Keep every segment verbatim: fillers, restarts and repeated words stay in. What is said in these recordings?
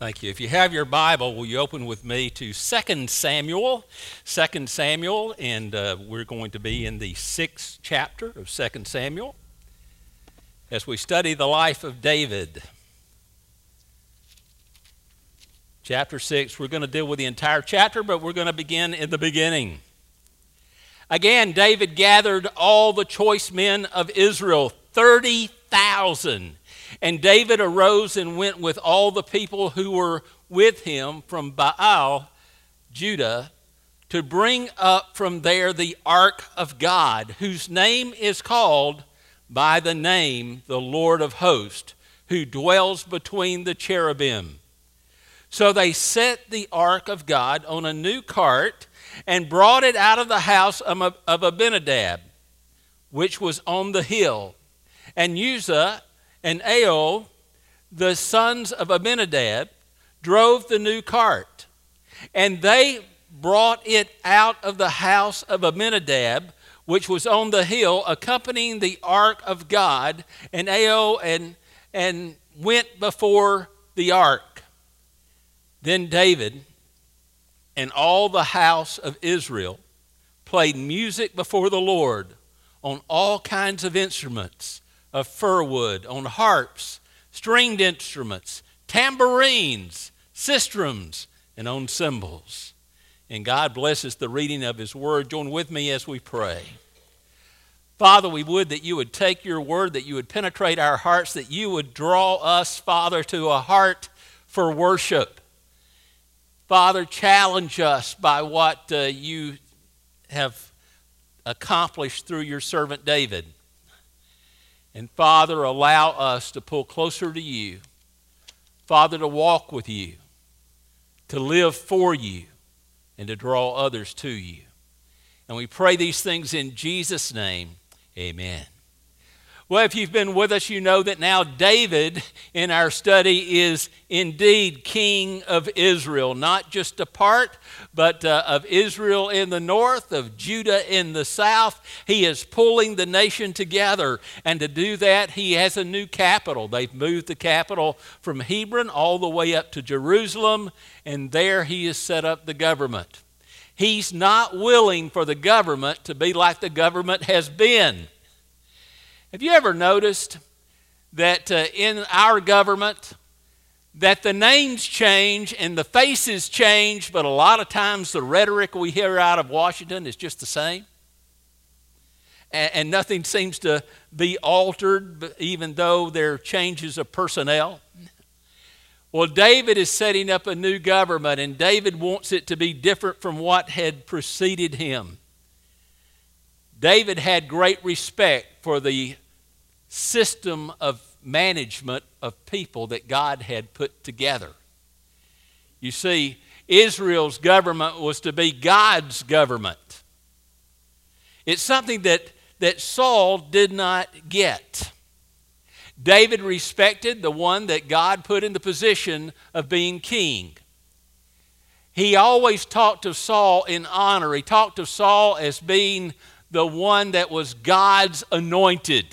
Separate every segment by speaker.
Speaker 1: Thank you. If you have your Bible, will you open with me to Second Samuel? Second Samuel, and uh, we're going to be in the sixth chapter of Second Samuel as we study the life of David. Chapter six, we're going to deal with the entire chapter, but we're going to begin in the beginning. Again, David gathered all the choice men of Israel, thirty thousand. And David arose and went with all the people who were with him from Baal, Judah, to bring up from there the ark of God, whose name is called by the name the Lord of hosts, who dwells between the cherubim. So they set the ark of God on a new cart and brought it out of the house of Abinadab, which was on the hill. And Uzzah and Ahio, the sons of Abinadab, drove the new cart. And they brought it out of the house of Abinadab, which was on the hill, accompanying the ark of God. And Ahio and, and went before the ark. Then David and all the house of Israel played music before the Lord on all kinds of instruments of fir wood, on harps, stringed instruments, tambourines, sistrums, and on cymbals. And God blesses the reading of his word. Join with me as we pray. Father, we would that you would take your word, that you would penetrate our hearts, that you would draw us, Father, to a heart for worship. Father, challenge us by what uh, you have accomplished through your servant David. And Father, allow us to pull closer to you. Father, to walk with you, to live for you, and to draw others to you. And we pray these things in Jesus' name. Amen. Well, if you've been with us, you know that now David in our study is indeed king of Israel, not just a part, but uh, of Israel in the north, of Judah in the south. He is pulling the nation together, and to do that, he has a new capital. They've moved the capital from Hebron all the way up to Jerusalem, and there he has set up the government. He's not willing for the government to be like the government has been. Have you ever noticed that uh, in our government that the names change and the faces change, but a lot of times the rhetoric we hear out of Washington is just the same? And, and nothing seems to be altered, even though there are changes of personnel. Well, David is setting up a new government, and David wants it to be different from what had preceded him. David had great respect for the system of management of people that God had put together. You see, Israel's government was to be God's government. It's something that, that Saul did not get. David respected the one that God put in the position of being king. He always talked of Saul in honor. He talked of Saul as being the one that was God's anointed.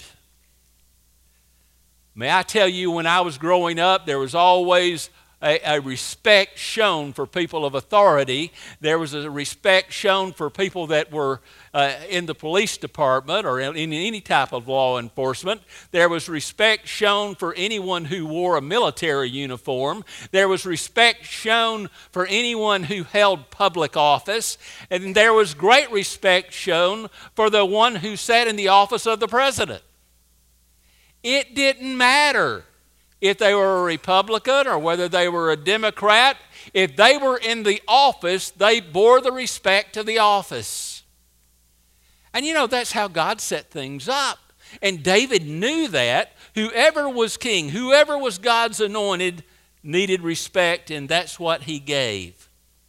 Speaker 1: May I tell you, when I was growing up, there was always a, a respect shown for people of authority. There was a respect shown for people that were uh, in the police department or in, in any type of law enforcement. There was respect shown for anyone who wore a military uniform. There was respect shown for anyone who held public office. And there was great respect shown for the one who sat in the office of the president. It didn't matter if they were a Republican or whether they were a Democrat. If they were in the office, they bore the respect to the office. And you know, that's how God set things up. And David knew that. Whoever was king, whoever was God's anointed, needed respect, and that's what he gave.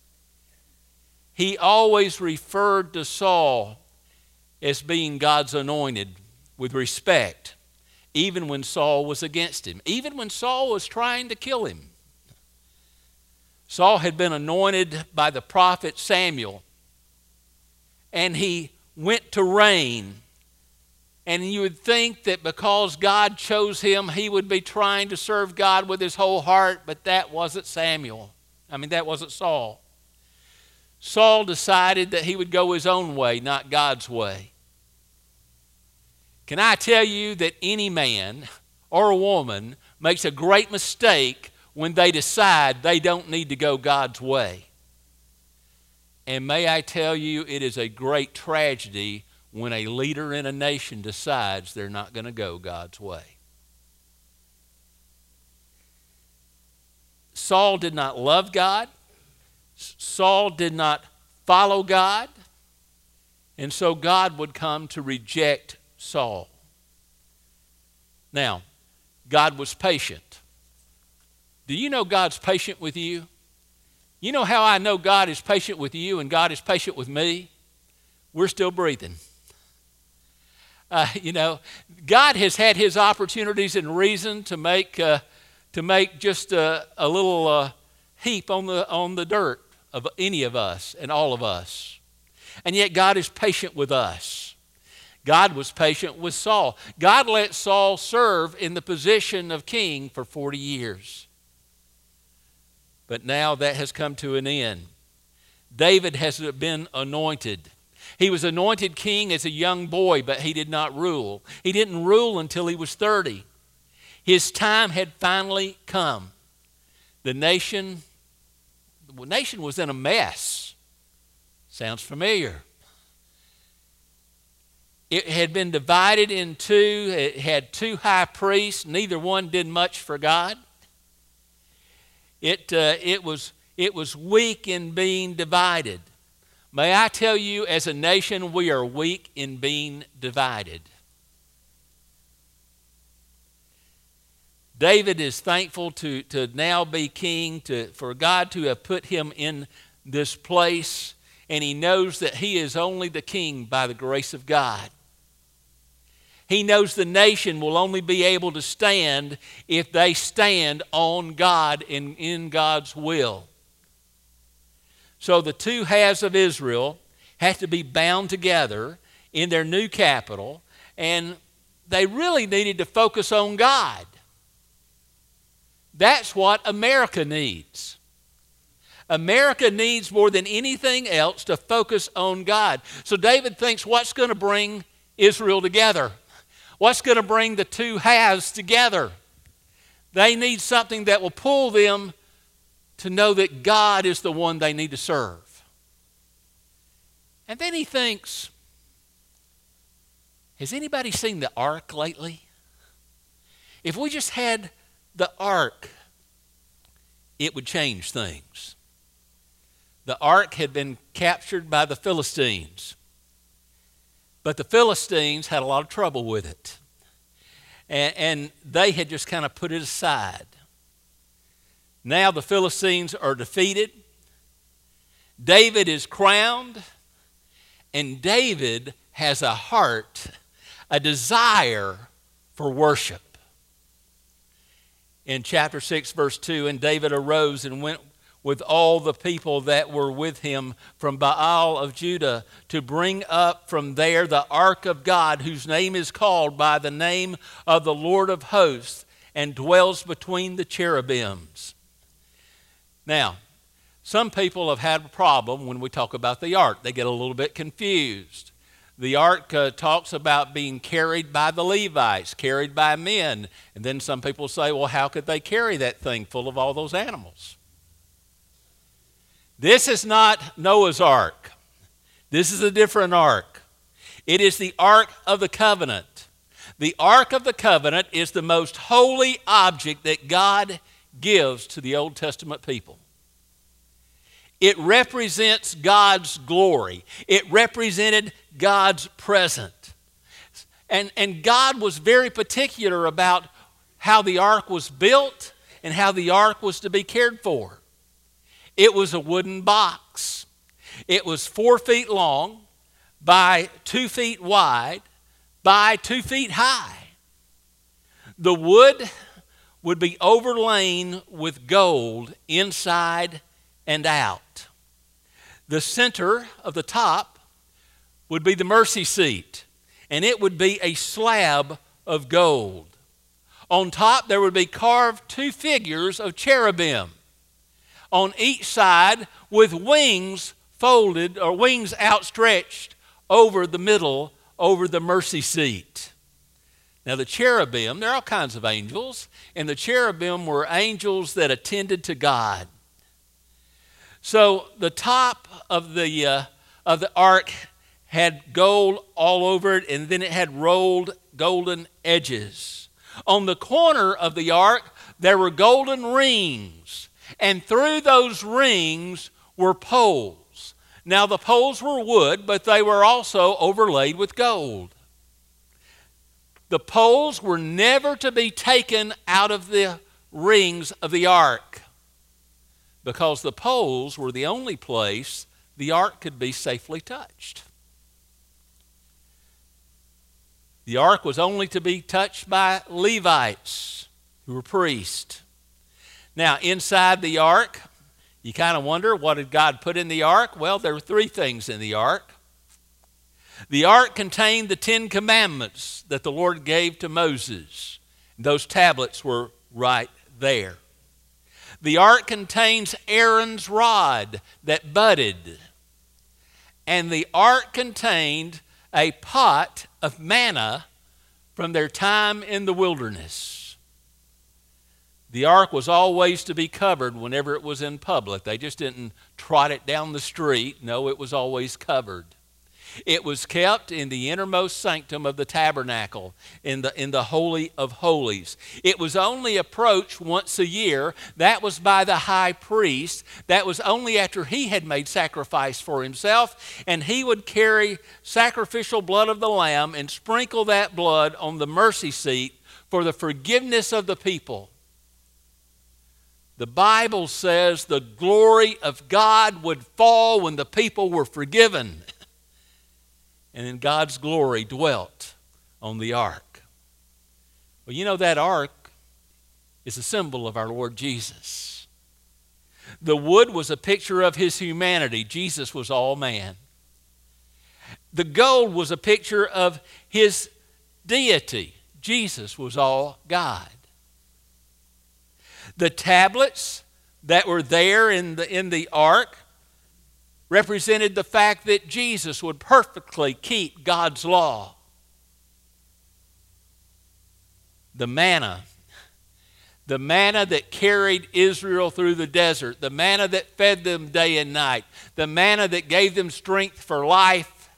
Speaker 1: He always referred to Saul as being God's anointed with respect. Even when Saul was against him, even when Saul was trying to kill him. Saul had been anointed by the prophet Samuel, and he went to reign And you would think that because God chose him, he would be trying to serve God with his whole heart, but that wasn't Samuel. I mean, that wasn't Saul. Saul decided that he would go his own way, not God's way. Can I tell you that any man or a woman makes a great mistake when they decide they don't need to go God's way? And may I tell you, it is a great tragedy when a leader in a nation decides they're not going to go God's way. Saul did not love God. Saul did not follow God. And so God would come to reject Saul. Now, God was patient. Do you know God's patient with you? You know how I know God is patient with you and God is patient with me? We're still breathing. Uh, you know, God has had his opportunities and reason to make uh, to make just a, a little uh, heap on the on the dirt of any of us and all of us. And yet God is patient with us. God was patient with Saul. God let Saul serve in the position of king for forty years. But now that has come to an end. David has been anointed. He was anointed king as a young boy, but he did not rule. He didn't rule until he was thirty. His time had finally come. The nation, the nation was in a mess. Sounds familiar. It had been divided in two. It had two high priests. Neither one did much for God. It, uh, it, was, it was weak in being divided. May I tell you, as a nation, we are weak in being divided. David is thankful to, to now be king, to, for God to have put him in this place, and he knows that he is only the king by the grace of God. He knows the nation will only be able to stand if they stand on God and in God's will. So the two halves of Israel have to be bound together in their new capital, and they really needed to focus on God. That's what America needs. America needs more than anything else to focus on God. So David thinks, what's going to bring Israel together? What's going to bring the two halves together? They need something that will pull them to know that God is the one they need to serve. And then he thinks, has anybody seen the ark lately? If we just had the ark, it would change things. The ark had been captured by the Philistines, but the Philistines had a lot of trouble with it. And, and they had just kind of put it aside. Now the Philistines are defeated. David is crowned. And David has a heart, a desire for worship. In chapter six, verse two, and David arose and went with all the people that were with him from Baal of Judah to bring up from there the ark of God, whose name is called by the name of the Lord of hosts, and dwells between the cherubims. Now, some people have had a problem when we talk about the ark. They get a little bit confused. The ark uh, talks about being carried by the Levites, carried by men. And then some people say, well, how could they carry that thing full of all those animals? This is not Noah's ark. This is a different ark. It is the Ark of the Covenant. The Ark of the Covenant is the most holy object that God gives to the Old Testament people. It represents God's glory. It represented God's presence. And, and God was very particular about how the ark was built and how the ark was to be cared for. It was a wooden box. It was four feet long by two feet wide by two feet high. The wood would be overlain with gold inside and out. The center of the top would be the mercy seat, and it would be a slab of gold. On top there would be carved two figures of cherubim on each side with wings folded or wings outstretched over the middle, over the mercy seat. Now the cherubim, there are all kinds of angels, and the cherubim were angels that attended to God. So the top of the uh, of the ark had gold all over it, and then it had rolled golden edges. On the corner of the ark, there were golden rings, and through those rings were poles. Now the poles were wood, but they were also overlaid with gold. The poles were never to be taken out of the rings of the ark, because the poles were the only place the ark could be safely touched. The ark was only to be touched by Levites, who were priests. Now, inside the ark, you kind of wonder, what did God put in the ark? Well, there were three things in the ark. The ark contained the Ten Commandments that the Lord gave to Moses. Those tablets were right there. The ark contains Aaron's rod that budded. And the ark contained a pot of manna from their time in the wilderness. The ark was always to be covered whenever it was in public. They just didn't trot it down the street. No, it was always covered. It was kept in the innermost sanctum of the tabernacle, in the, in the Holy of Holies. It was only approached once a year. That was by the high priest. That was only after he had made sacrifice for himself, and he would carry sacrificial blood of the lamb and sprinkle that blood on the mercy seat for the forgiveness of the people. The Bible says the glory of God would fall when the people were forgiven. And then God's glory dwelt on the ark. Well, you know, that ark is a symbol of our Lord Jesus. The wood was a picture of his humanity. Jesus was all man. The gold was a picture of his deity. Jesus was all God. The tablets that were there in the, in the ark represented the fact that Jesus would perfectly keep God's law. The manna, the manna that carried Israel through the desert, the manna that fed them day and night, the manna that gave them strength for life,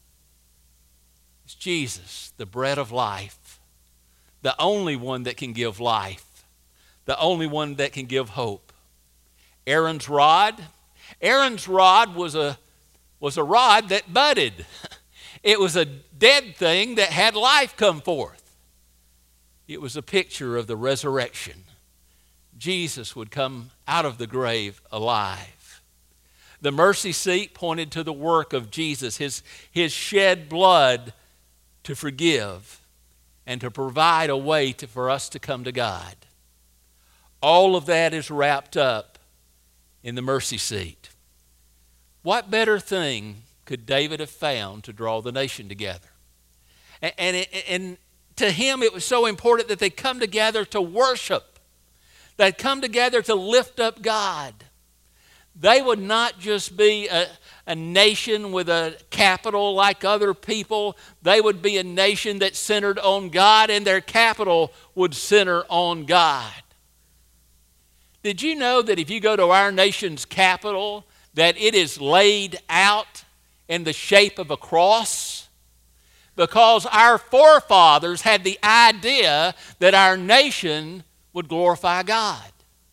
Speaker 1: is Jesus, the bread of life, the only one that can give life, the only one that can give hope. Aaron's rod, Aaron's rod was a, was a rod that budded. It was a dead thing that had life come forth. It was a picture of the resurrection. Jesus would come out of the grave alive. The mercy seat pointed to the work of Jesus, his, his shed blood to forgive and to provide a way to, for us to come to God. All of that is wrapped up in the mercy seat. What better thing could David have found to draw the nation together? And, and, it, and to him it was so important that they come together to worship. They'd come together to lift up God. They would not just be a, a nation with a capital like other people. They would be a nation that centered on God, and their capital would center on God. Did you know that if you go to our nation's capital, that it is laid out in the shape of a cross? Because our forefathers had the idea that our nation would glorify God.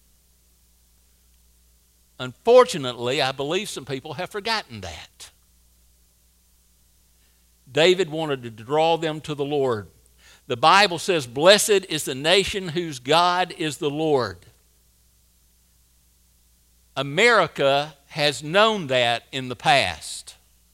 Speaker 1: Unfortunately, I believe some people have forgotten that. David wanted to draw them to the Lord. The Bible says, "Blessed is the nation whose God is the Lord." America has known that in the past.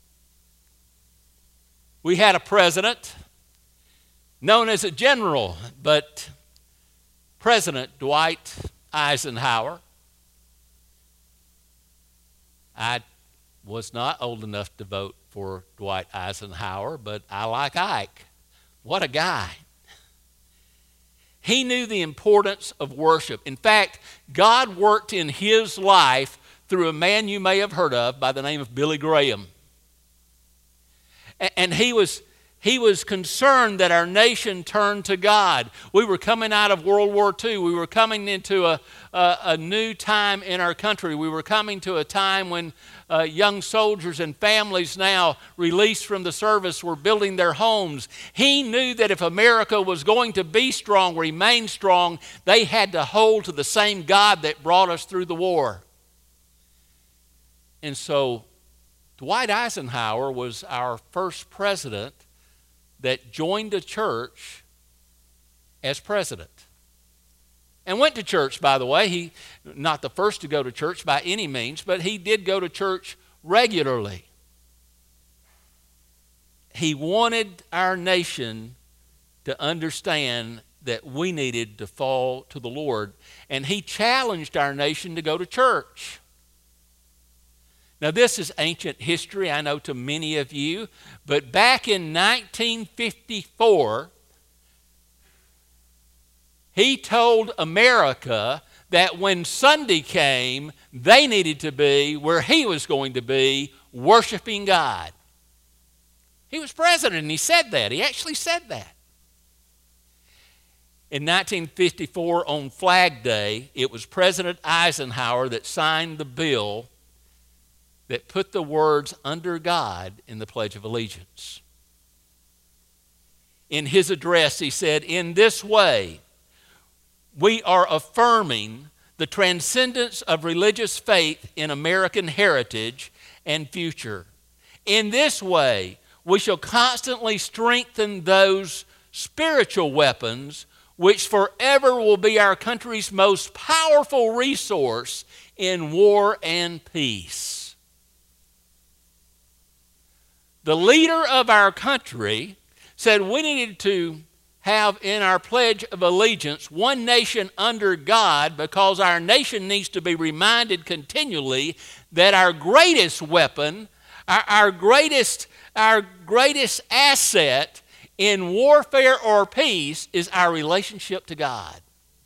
Speaker 1: We had a president known as a general, but President Dwight Eisenhower. I was not old enough to vote for Dwight Eisenhower, but I like Ike. What a guy. He knew the importance of worship. In fact, God worked in his life through a man you may have heard of by the name of Billy Graham. And he was, he was concerned that our nation turned to God. We were coming out of World War Two. We were coming into a, a, a new time in our country. We were coming to a time when uh, young soldiers and families now released from the service were building their homes. He knew that if America was going to be strong, remain strong, they had to hold to the same God that brought us through the war. And so Dwight Eisenhower was our first president that joined a church as president. And went to church, by the way. He, not the first to go to church by any means, but he did go to church regularly. He wanted our nation to understand that we needed to fall to the Lord. And he challenged our nation to go to church. Now, this is ancient history, I know, to many of you, but back in nineteen fifty-four, he told America that when Sunday came, they needed to be where he was going to be, worshiping God. He was president, and he said that. He actually said that. In nineteen fifty-four, on Flag Day, it was President Eisenhower that signed the bill that put the words "under God" in the Pledge of Allegiance. In his address, he said, "In this way, we are affirming the transcendence of religious faith in American heritage and future. In this way, we shall constantly strengthen those spiritual weapons which forever will be our country's most powerful resource in war and peace." The leader of our country said we needed to have in our Pledge of Allegiance one nation under God, because our nation needs to be reminded continually that our greatest weapon, our, our greatest, our greatest asset in warfare or peace is our relationship to God.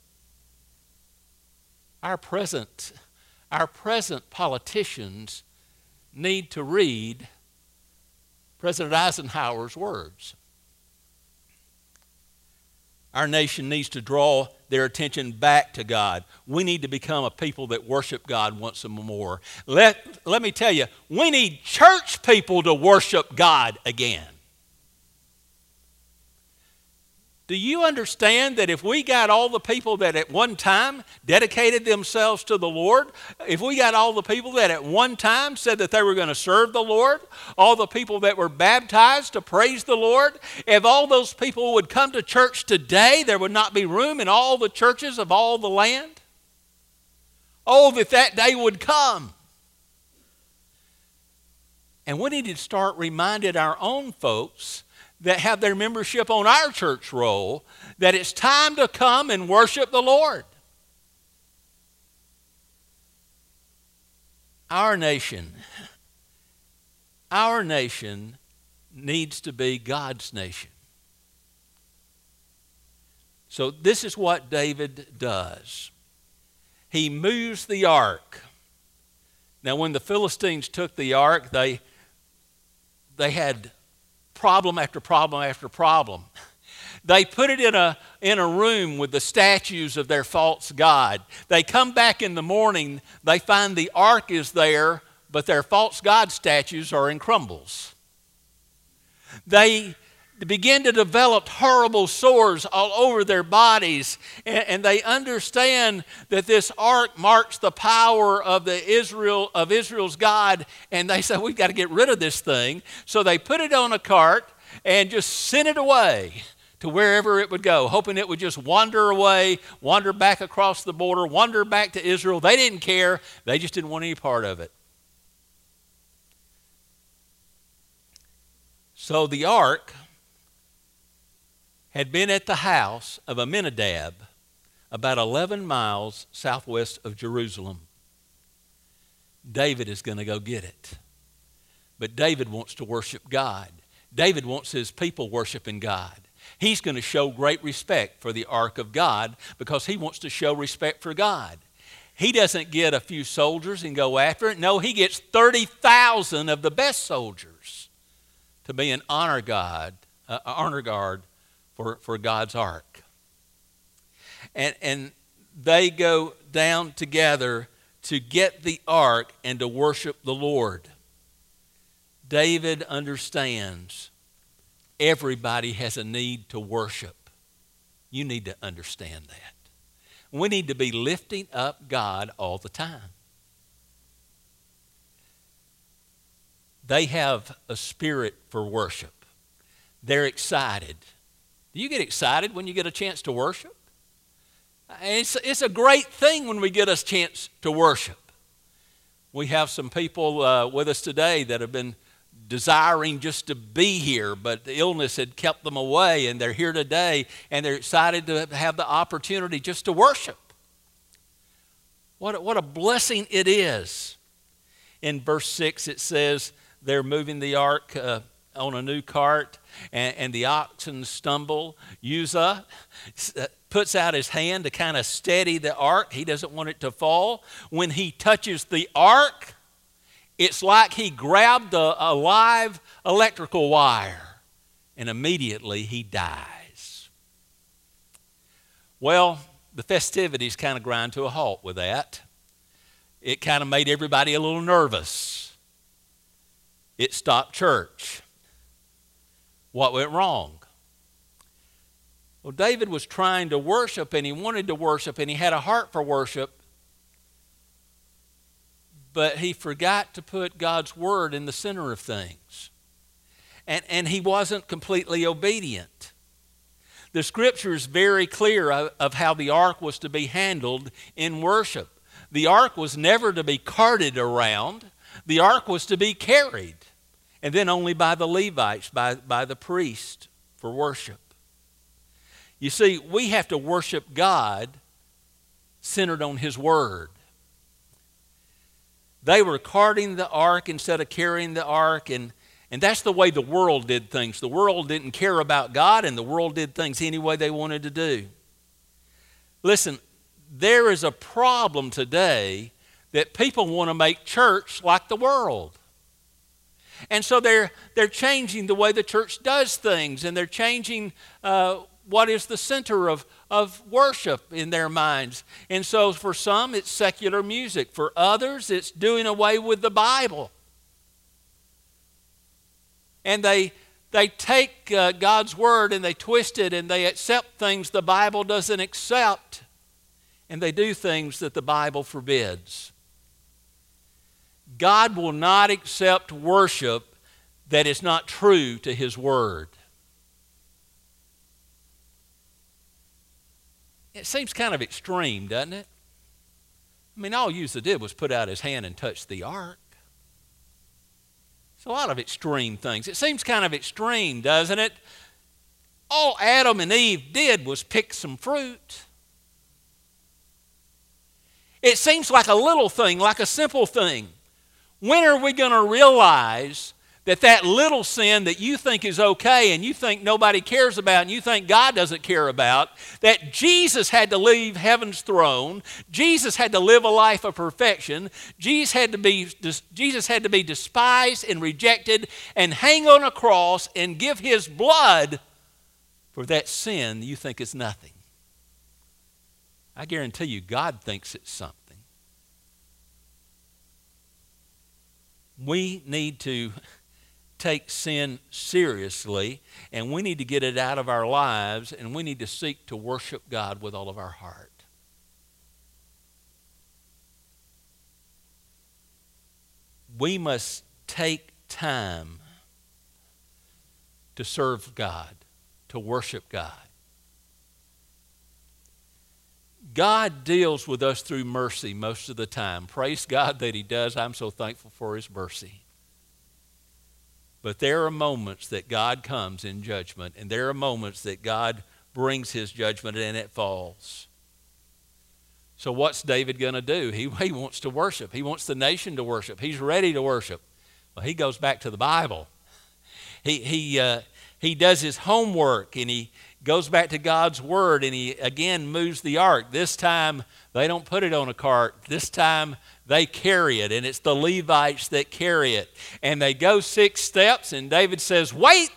Speaker 1: Our present, our present politicians need to read President Eisenhower's words. Our nation needs to draw their attention back to God. We need to become a people that worship God once and more. Let, let me tell you, we need church people to worship God again. Do you understand that if we got all the people that at one time dedicated themselves to the Lord, if we got all the people that at one time said that they were going to serve the Lord, all the people that were baptized to praise the Lord, if all those people would come to church today, there would not be room in all the churches of all the land? Oh, that that day would come. And we need to start reminding our own folks that have their membership on our church roll that it's time to come and worship the Lord. Our nation, our nation needs to be God's nation. So this is what David does. He moves the ark. Now, when the Philistines took the ark, they, they had problem after problem after problem. They put it in a, in a room with the statues of their false god. They come back in the morning, they find the ark is there, but their false god statues are in crumbles. They begin to develop horrible sores all over their bodies, and, and they understand that this ark marks the power of the Israel of Israel's God, and they say, we've got to get rid of this thing. So they put it on a cart and just sent it away to wherever it would go, hoping it would just wander away, wander back across the border, wander back to Israel. They didn't care. They just didn't want any part of it. So the ark had been at the house of Amminadab, about eleven miles southwest of Jerusalem. David is going to go get it. But David wants to worship God. David wants his people worshiping God. He's going to show great respect for the ark of God because he wants to show respect for God. He doesn't get a few soldiers and go after it. No, he gets thirty thousand of the best soldiers to be an honor guard, uh, honor guard for, for God's ark. And, and they go down together to get the ark and to worship the Lord. David understands everybody has a need to worship. You need to understand that. We need to be lifting up God all the time. They have a spirit for worship. They're excited. Do you get excited when you get a chance to worship? It's, it's a great thing when we get a chance to worship. We have some people uh, with us today that have been desiring just to be here, but the illness had kept them away, and they're here today, and they're excited to have the opportunity just to worship. What a, what a blessing it is. In verse six it says they're moving the ark uh, on a new cart, and, and the oxen stumble. Uzzah puts out his hand to kind of steady the ark. He doesn't want it to fall. When he touches the ark, it's like he grabbed a, a live electrical wire, and immediately he dies. Well, the festivities kind of grind to a halt with that. It kind of made everybody a little nervous. It stopped church. What went wrong? Well, David was trying to worship, and he wanted to worship, and he had a heart for worship, but he forgot to put God's word in the center of things. And, and he wasn't completely obedient. The scripture is very clear of, of how the ark was to be handled in worship. The ark was never to be carted around. The ark was to be carried, and then only by the Levites, by, by the priest for worship. You see, we have to worship God centered on his word. They were carting the ark instead of carrying the ark, and, and that's the way the world did things. The world didn't care about God, and the world did things any way they wanted to do. Listen, there is a problem today that people want to make church like the world. And so they're, they're changing the way the church does things, and they're changing uh, what is the center of, of worship in their minds. And so for some, it's secular music. For others, it's doing away with the Bible. And they, they take uh, God's word and they twist it, and they accept things the Bible doesn't accept. And they do things that the Bible forbids. God will not accept worship that is not true to his word. It seems kind of extreme, doesn't it? I mean, all Uzzah did was put out his hand and touch the ark. It's a lot of extreme things. It seems kind of extreme, doesn't it? All Adam and Eve did was pick some fruit. It seems like a little thing, like a simple thing. When are we going to realize that that little sin that you think is okay and you think nobody cares about and you think God doesn't care about, that Jesus had to leave heaven's throne, Jesus had to live a life of perfection, Jesus had to be, Jesus had to be despised and rejected and hang on a cross and give his blood for that sin you think is nothing? I guarantee you God thinks it's something. We need to take sin seriously, and we need to get it out of our lives, and we need to seek to worship God with all of our heart. We must take time to serve God, to worship God. God deals with us through mercy most of the time. Praise God that he does. I'm so thankful for his mercy. But there are moments that God comes in judgment, and there are moments that God brings his judgment and it falls. So what's David going to do? He, he wants to worship. He wants the nation to worship. He's ready to worship. Well, he goes back to the Bible. He, he, uh, he does his homework, and he goes back to God's Word, and he again moves the ark. This time, they don't put it on a cart. This time, they carry it, and it's the Levites that carry it. And they go six steps, and David says, wait!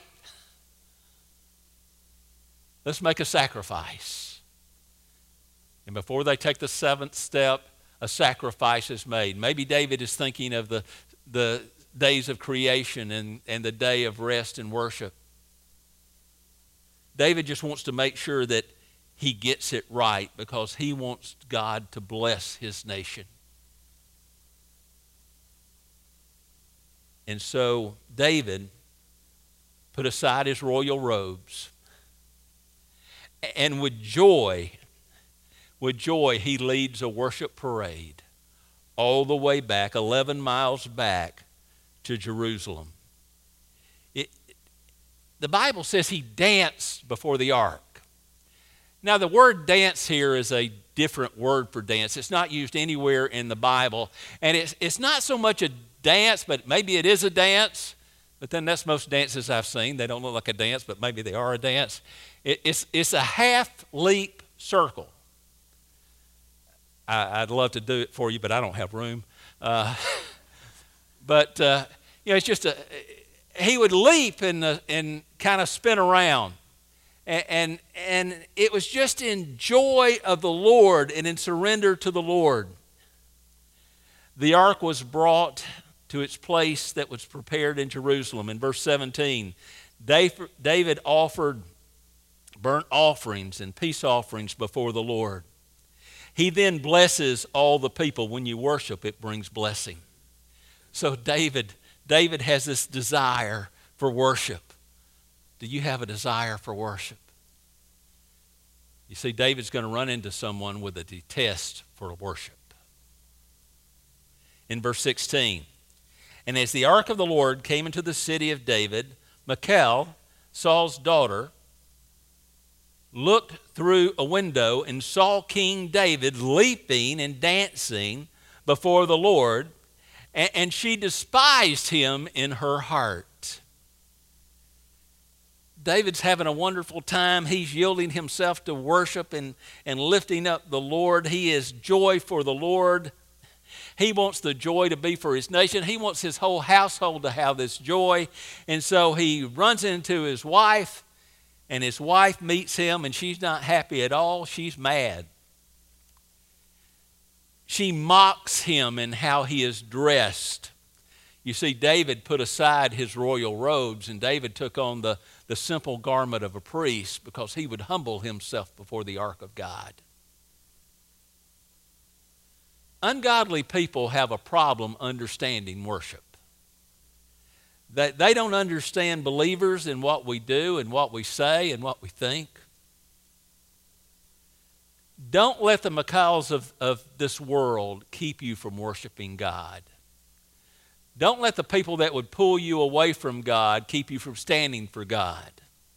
Speaker 1: Let's make a sacrifice. And before they take the seventh step, a sacrifice is made. Maybe David is thinking of the, the days of creation and, and the day of rest and worship. David just wants to make sure that he gets it right because he wants God to bless his nation. And so David put aside his royal robes, and with joy, with joy, he leads a worship parade all the way back, eleven miles back to Jerusalem. It, the Bible says he danced before the ark. Now, the word dance here is a different word for dance. It's not used anywhere in the Bible. And it's, it's not so much a dance, but maybe it is a dance. But then that's most dances I've seen. They don't look like a dance, but maybe they are a dance. It, it's, it's a half-leap circle. I, I'd love to do it for you, but I don't have room. Uh, but, uh, you know, it's just a... He would leap and, uh, and kind of spin around. And, and, and it was just in joy of the Lord and in surrender to the Lord. The ark was brought to its place that was prepared in Jerusalem. In verse seventeen, David offered burnt offerings and peace offerings before the Lord. He then blesses all the people. When you worship, it brings blessing. So David, David has this desire for worship. Do you have a desire for worship? You see, David's going to run into someone with a detest for worship. In verse sixteen, and as the ark of the Lord came into the city of David, Michal, Saul's daughter, looked through a window and saw King David leaping and dancing before the Lord, and, and she despised him in her heart. David's having a wonderful time. He's yielding himself to worship and, and lifting up the Lord. He is joy for the Lord. He wants the joy to be for his nation. He wants his whole household to have this joy. And so he runs into his wife, and his wife meets him, and she's not happy at all. She's mad. She mocks him in how he is dressed. You see, David put aside his royal robes, and David took on the, the simple garment of a priest because he would humble himself before the ark of God. Ungodly people have a problem understanding worship. They, they don't understand believers in what we do and what we say and what we think. Don't let the Michals of, of this world keep you from worshiping God. Don't let the people that would pull you away from God keep you from standing for God.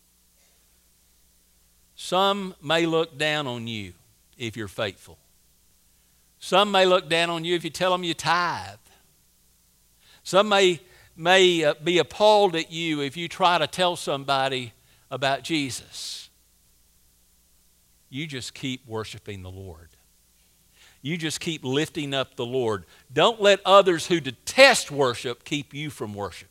Speaker 1: Some may look down on you if you're faithful. Some may look down on you if you tell them you tithe. Some may, may uh, be appalled at you if you try to tell somebody about Jesus. You just keep worshiping the Lord. You just keep lifting up the Lord. Don't let others who detest worship keep you from worshiping.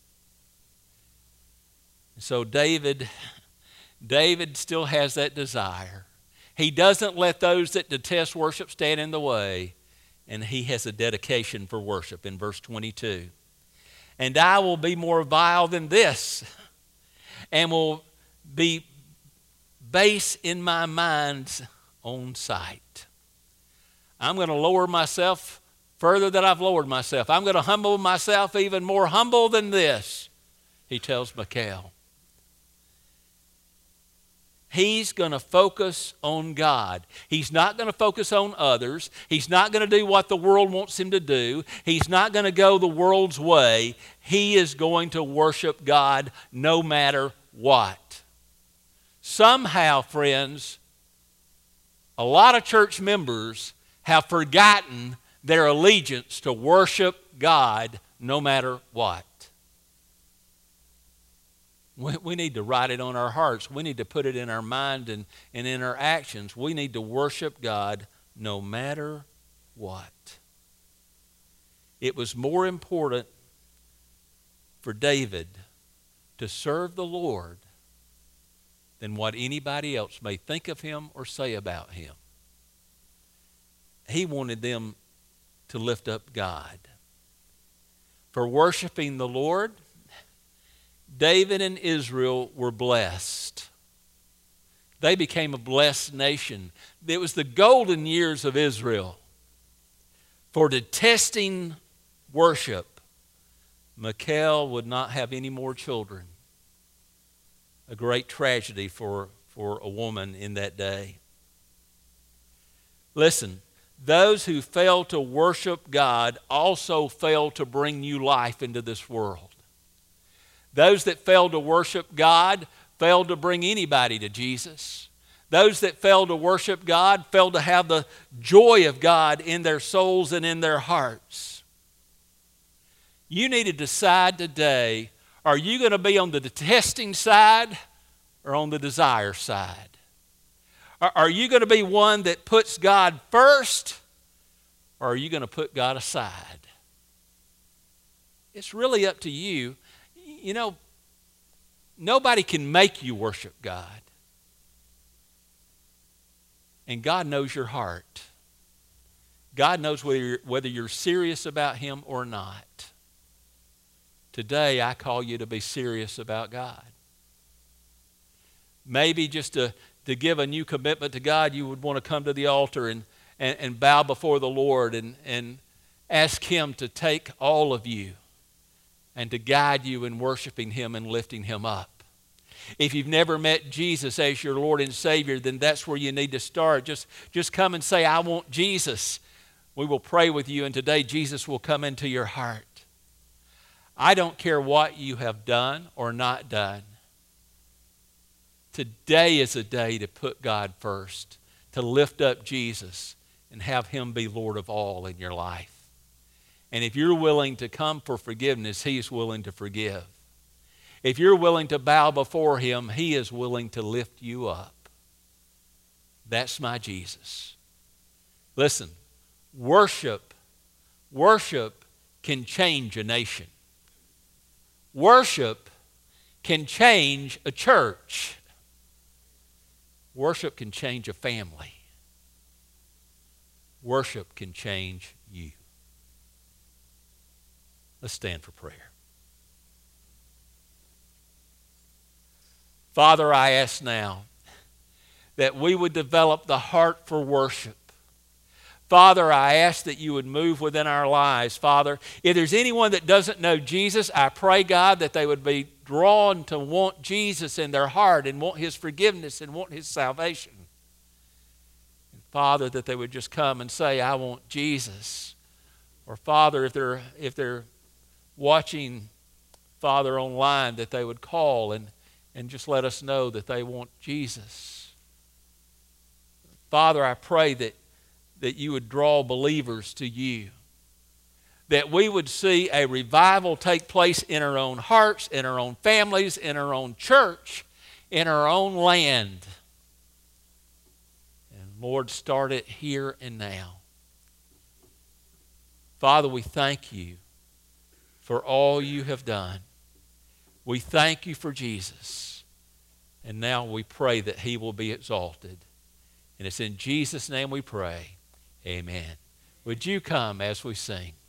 Speaker 1: So David, David still has that desire. He doesn't let those that detest worship stand in the way, and he has a dedication for worship in verse twenty-two. And I will be more vile than this, and will be base in my mind's own sight. I'm going to lower myself further than I've lowered myself. I'm going to humble myself even more humble than this, he tells Michal. He's going to focus on God. He's not going to focus on others. He's not going to do what the world wants him to do. He's not going to go the world's way. He is going to worship God no matter what. Somehow, friends, a lot of church members have forgotten their allegiance to worship God no matter what. We, we need to write it on our hearts. We need to put it in our mind and, and in our actions. We need to worship God no matter what. It was more important for David to serve the Lord than what anybody else may think of him or say about him. He wanted them to lift up God. For worshiping the Lord, David and Israel were blessed. They became a blessed nation. It was the golden years of Israel. For detesting worship, Michal would not have any more children. A great tragedy for, for a woman in that day. Listen, those who fail to worship God also fail to bring new life into this world. Those that fail to worship God fail to bring anybody to Jesus. Those that fail to worship God fail to have the joy of God in their souls and in their hearts. You need to decide today, are you going to be on the detesting side or on the desire side? Are you going to be one that puts God first, or are you going to put God aside? It's really up to you. You know, nobody can make you worship God. And God knows your heart. God knows whether you're, whether you're serious about Him or not. Today, I call you to be serious about God. Maybe just to, to give a new commitment to God, you would want to come to the altar and, and, and bow before the Lord and, and ask Him to take all of you and to guide you in worshiping Him and lifting Him up. If you've never met Jesus as your Lord and Savior, then that's where you need to start. Just, just come and say, I want Jesus. We will pray with you, and today Jesus will come into your heart. I don't care what you have done or not done. Today is a day to put God first, to lift up Jesus and have Him be Lord of all in your life. And if you're willing to come for forgiveness, He is willing to forgive. If you're willing to bow before Him, He is willing to lift you up. That's my Jesus. Listen, worship, worship can change a nation. Worship can change a church. Worship can change a family. Worship can change you. Let's stand for prayer. Father, I ask now that we would develop the heart for worship. Father, I ask that you would move within our lives. Father, if there's anyone that doesn't know Jesus, I pray, God, that they would be drawn to want Jesus in their heart and want His forgiveness and want His salvation. And Father, that they would just come and say, I want Jesus. Or Father, if they're, if they're watching, Father, online, that they would call and, and just let us know that they want Jesus. Father, I pray that that you would draw believers to you. That we would see a revival take place in our own hearts, in our own families, in our own church, in our own land. And Lord, start it here and now. Father, we thank you for all you have done. We thank you for Jesus. And now we pray that He will be exalted. And it's in Jesus' name we pray. Amen. Would you come as we sing?